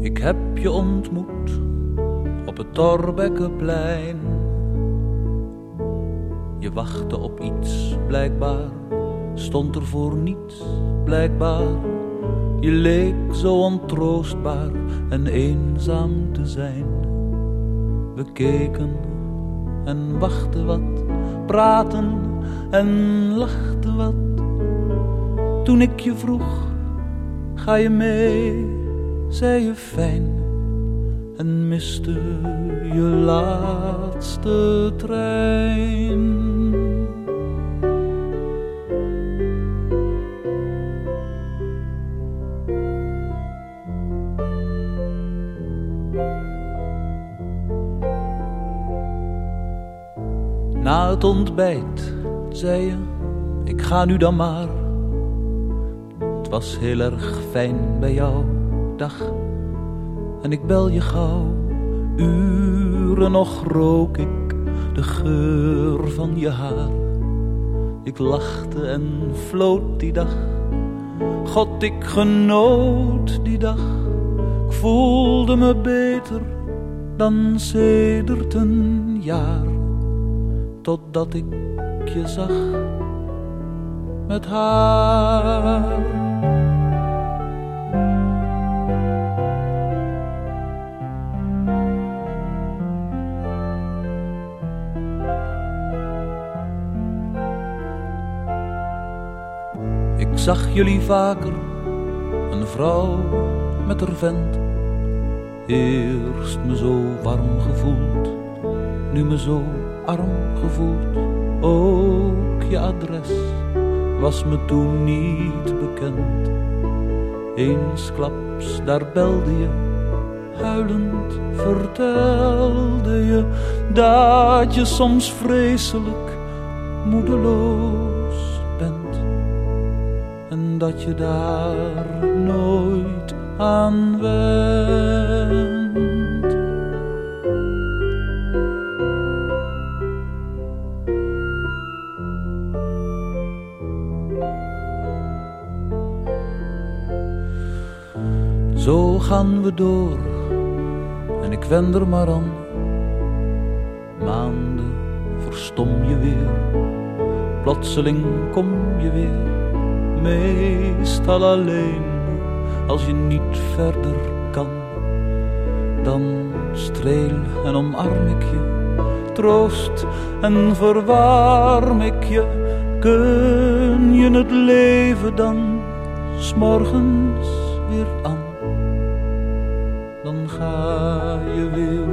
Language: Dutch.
Ik heb je ontmoet op het Thorbeckenplein. Je wachtte op iets, blijkbaar, stond er voor niets, blijkbaar. Je leek zo ontroostbaar en eenzaam te zijn. We keken en wachten wat, praten en lachten wat. Toen ik je vroeg, ga je mee, zei je fijn. En miste je laatste trein. Na het ontbijt, zei je, ik ga nu dan maar. Het was heel erg fijn bij jou, dag. En ik bel je gauw, uren nog rook ik de geur van je haar. Ik lachte en floot die dag, God, ik genoot die dag. Ik voelde me beter dan sedert een jaar. Totdat ik je zag met haar. Ik zag jullie vaker, een vrouw met haar vent. Eerst me zo warm gevoeld, nu me zo arm gevoeld. Ook je adres was me toen niet bekend. Eensklaps daar belde je, huilend vertelde je dat je soms vreselijk moedeloos bent. En dat je daar nooit aan went. Zo gaan we door en ik wen er maar aan. Maanden verstom je weer, plotseling kom je weer. Meestal alleen, als je niet verder kan. Dan streel en omarm ik je, troost en verwarm ik je. Kun je het leven dan 's morgens weer aan? Dan ga je weer